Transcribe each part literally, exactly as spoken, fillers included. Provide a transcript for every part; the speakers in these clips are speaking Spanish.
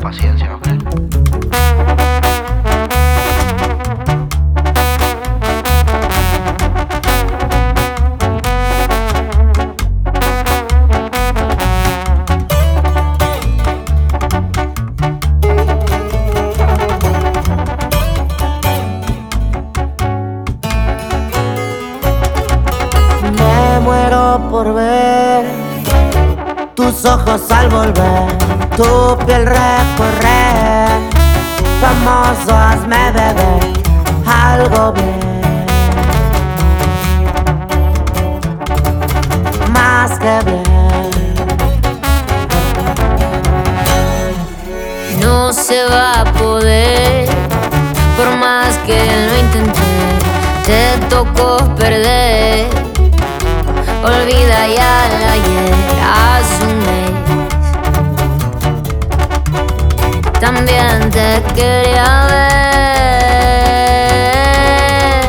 paciencia, ¿no crees? Por ver tus ojos al volver, tu piel recorrer, famoso, hazme beber algo bien, más que bien. No se va a poder, por más que lo intenté, te tocó perder. Olvida ya el ayer, hace un mes también te quería ver.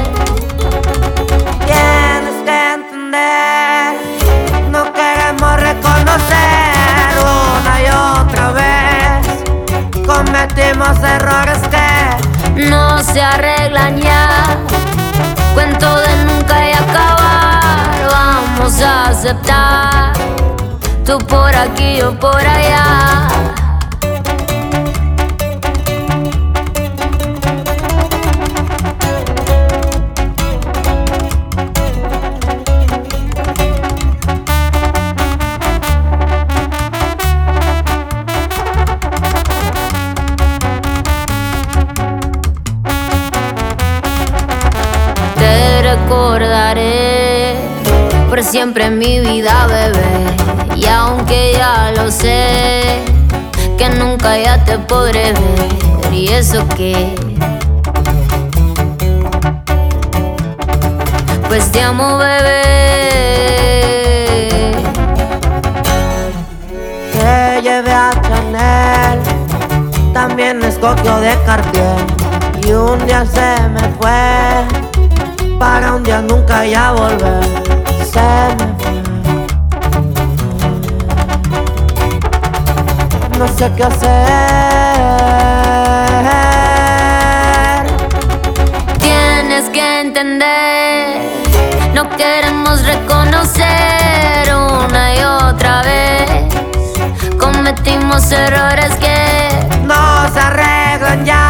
Tienes que entender, no queremos reconocer una y otra vez. Cometimos errores que no se arreglan ya, cuento de nunca y acabar. Vamos a aceptar, tú por aquí, yo por allá. Te recordaré por siempre en mi vida, bebé. Y aunque ya lo sé, que nunca ya te podré ver. Y eso que, pues te amo, bebé. Te llevé a Chanel, también escogió de Cartier. Y un día se me fue, para un día nunca ya volver. Se me fue. No sé qué hacer. Tienes que entender, no queremos reconocer una y otra vez. Cometimos errores que no se arreglan ya.